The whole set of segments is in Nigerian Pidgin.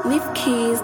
Leaf keys.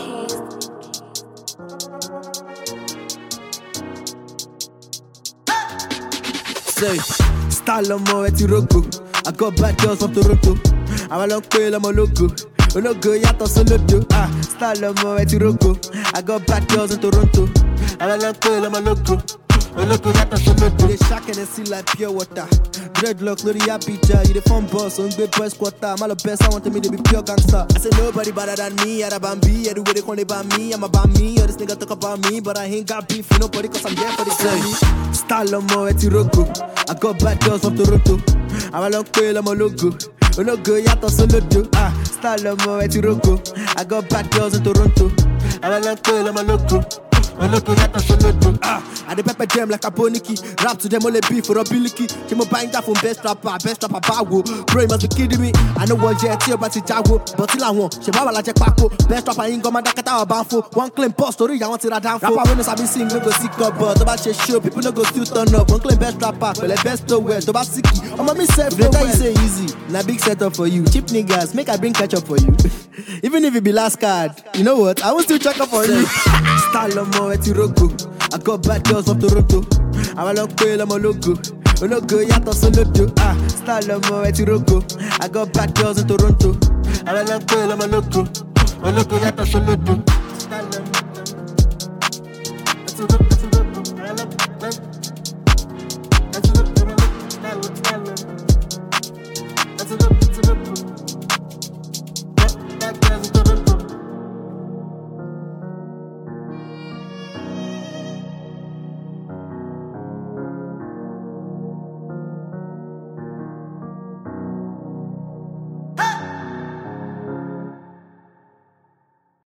Say, style on more at Rogo. I got bad girls from Toronto. I'm a long tail, I'm a logo. Oh no go, yato solo do. Style on more at Rogo. I got bad girls in Toronto. I'm a long tail, I'm a logo. Oh no go, yato solo do. They shack and see like pure water. Dreadlocks, no the happy jar. You the fun boss, on good boys quarter. I'm all the best, I want to me to be pure gangster. I say nobody better than me, I'm a Bambi. Everywhere they call they about me, I'm about me. All this nigga talk about me, but I ain't got beef with nobody cause I'm there for the journey. Style on more at Rogo. I got bad girls from Toronto. I'm a long tail, I'm a logo. Oh no go, yato solo do. Style on more at Rogo. I got bad girls in Toronto. I'm a long tail, I'm a logo. Oh no go, yato solo do. I dey pepper them like a boniki. Rap to them only beef for a billicky. Came up buying that from best rapper bago. Bro, you must be kidding me. I know what jet here, but it's jago. But till I want, she baba like Paco. Best rapper ain't got my dakata or banfo. One claim post story, I want to that down for. Rapper when I be sing, no go sick up, but about your show, people no go still turn up. One claim best rapper, but the best to wear. About sicky, I'm a miss self. The time you say easy, na big setup for you. Cheap niggas, make I bring ketchup for you. Even if it be last card, you know what? I will still check up for you. Style on more at Rogo. I got bad girls from Toronto. I'm a long tail, I'm a logo. Oh no go, yato solo do. Style on more at Rogo. I got bad girls in Toronto. I'm a long tail, I'm a logo. Oh no go, yato solo do. Style on more at Rogo.